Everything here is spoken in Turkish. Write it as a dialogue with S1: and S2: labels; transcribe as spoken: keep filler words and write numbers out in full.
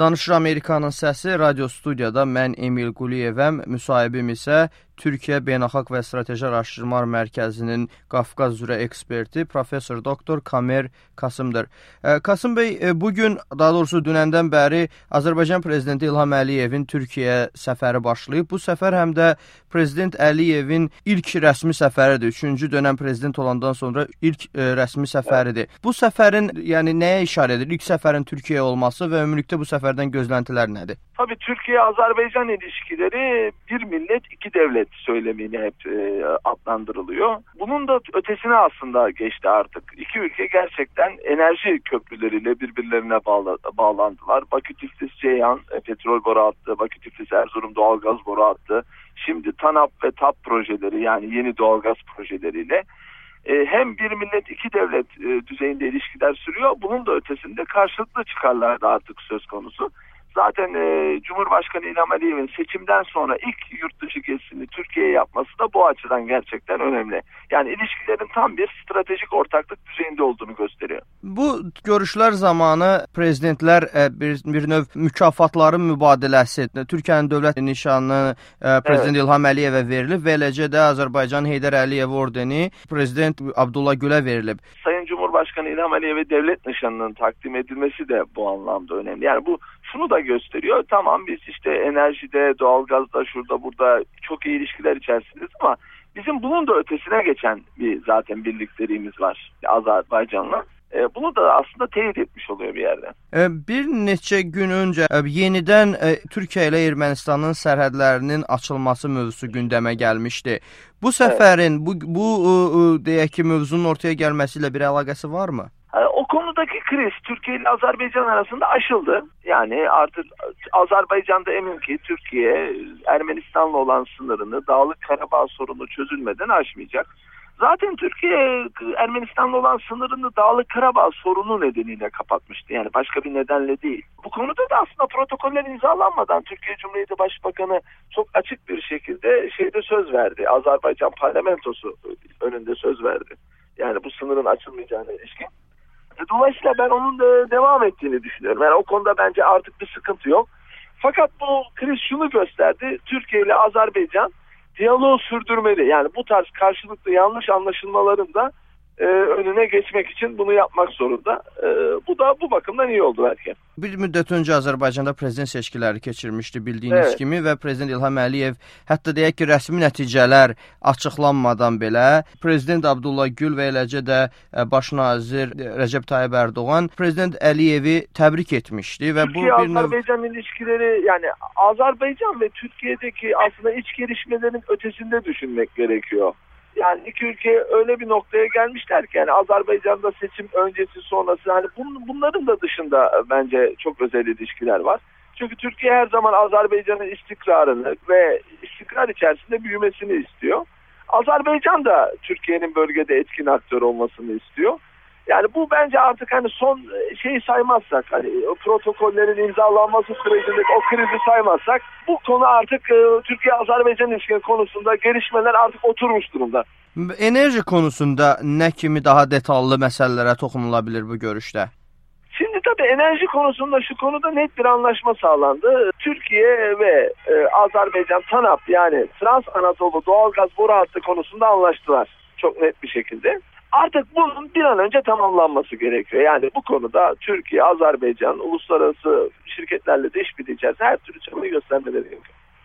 S1: Danışır Amerikanın səsi radio studiyada mən Emil Quliyevəm, müsahibim isə Türkiyə Beynəlxalq və Strateji Araşdırmalar Mərkəzinin Qafqaz üzrə eksperti Professor Doktor Kamer Kasımdır. Kasım bəy, bugün, daha doğrusu dünəndən bəri Azərbaycan Prezidenti İlham Əliyevin Türkiyəyə səfəri başlayıb. Bu səfər həm də Prezident Əliyevin ilk rəsmi səfəridir. Üçüncü dönəm prezident olandan sonra ilk e, rəsmi səfəridir. Bu səfərin yəni nəyə işarə edir? İlk səfərin Türkiyəyə olması və ümumilikdə bu səfərdən gözləntilər nədir?
S2: Tabii Türkiye-Azerbaycan ilişkileri bir millet iki devlet söylemiyle hep e, adlandırılıyor. Bunun da ötesine aslında geçti artık. İki ülke gerçekten enerji köprüleriyle birbirlerine bağla, bağlandılar. Bakü-Tiflis-Ceyhan e, petrol boru hattı, Bakü-Tiflis-Erzurum doğalgaz boru hattı. Şimdi TANAP ve TAP projeleri, yani yeni doğalgaz projeleriyle e, hem bir millet iki devlet e, düzeyinde ilişkiler sürüyor. Bunun da ötesinde karşılıklı çıkarlar da artık söz konusu. Zaten e, Cumhurbaşkanı İlham Aliyev'in seçimden sonra ilk yurt dışı gezisini Türkiye'ye yapması da bu açıdan gerçekten önemli. Yani ilişkilerin tam bir stratejik ortaklık düzeyinde olduğunu gösteriyor.
S1: Bu görüşlər zamanı prezidentlər e, bir, bir növ mükafatların mübadiləsi, Türkiyənin dövlət nişanı e, Prezident evet. İlham Əliyevə verilib və eləcə də Azərbaycan Heydər Əliyev ordeni Prezident Abdullah Gül'ə verilib.
S2: Sayın Cumhurbaşkanı İlham Aliyev'e devlet nişanının takdim edilmesi de bu anlamda önemli. Yani bu şunu da gösteriyor. Tamam, biz işte enerjide, doğalgazda, şurada burada çok iyi ilişkiler içerisindeyiz ama bizim bunun da ötesine geçen bir zaten birlikteliğimiz var Azerbaycan'la. E, bunu da aslında teyit etmiş oluyor bir yerde.
S1: E, bir neçə gün öncə e, yenidən e, Türkiyə ilə Ermənistanın sərhədlərinin açılması mövzusu gündəmə gəlmişdi. Bu səfərin, evet. bu, bu e, deyək ki, mövzunun ortaya gəlməsi ilə bir əlaqəsi varmı?
S2: O konudaki kriz Türkiye ile Azerbaycan arasında aşıldı. Yani artık Azerbaycan'da emin ki Türkiye Ermenistan'la olan sınırını, Dağlık Karabağ sorunu çözülmeden aşmayacak. Zaten Türkiye Ermenistan'la olan sınırını Dağlık Karabağ sorunu nedeniyle kapatmıştı. Yani başka bir nedenle değil. Bu konuda da aslında protokoller imzalanmadan Türkiye Cumhuriyeti Başbakanı çok açık bir şekilde şeyde söz verdi. Azerbaycan parlamentosu önünde söz verdi. Yani bu sınırın açılmayacağına ilişkin. Dolayısıyla ben onun da devam ettiğini düşünüyorum. Yani o konuda bence artık bir sıkıntı yok. Fakat bu kriz şunu gösterdi. Türkiye ile Azerbaycan diyaloğu sürdürmeli. Yani bu tarz karşılıklı yanlış anlaşılmaların da e, önüne geçmek için bunu yapmak zorunda. E, bu da bu bakımdan iyi oldu belki.
S1: Bir müddət öncə Azərbaycanda prezident seçkiləri keçirmişdi bildiyiniz evet. kimi və Prezident İlham Əliyev hətta deyək ki, rəsmi nəticələr açıqlanmadan belə Prezident Abdullah Gül və eləcə də Baş nazir Recep Tayyip Erdoğan Prezident Əliyevi təbrik etmişdi və
S2: Türkiye,
S1: bu bir növ...
S2: Azerbaycan ilişkileri, yani Azerbaycan ve Türkiye'deki aslında iç gelişmelerin ötesinde düşünmek gerekiyor. Yani iki ülke öyle bir noktaya gelmişler ki yani Azerbaycan'da seçim öncesi sonrası, hani bun, bunların da dışında bence çok özel ilişkiler var. Çünkü Türkiye her zaman Azerbaycan'ın istikrarını ve istikrar içerisinde büyümesini istiyor. Azerbaycan da Türkiye'nin bölgede etkin aktör olmasını istiyor. Yani bu bence artık hani son şeyi saymazsak, hani protokollerin imzalanması sürecindeki o krizi saymazsak, bu konu artık e, Türkiye-Azerbaycan ilişkileri konusunda gelişmeler artık oturmuş durumda.
S1: Enerji konusunda ne kimi daha detallı məsələlərə toxunulabilir bu görüşte?
S2: Şimdi tabii enerji konusunda şu konuda net bir anlaşma sağlandı. Türkiye ve e, Azerbaycan TANAP, yani Trans Anadolu doğalgaz boru hattı konusunda anlaştılar. Çok net bir şekilde. Artık bunun bir an önce tamamlanması gerekiyor. Yani bu konuda Türkiye, Azerbaycan, uluslararası şirketlerle de işbirliği içerisinde her türlü çabayı göstermeleri gerekiyor.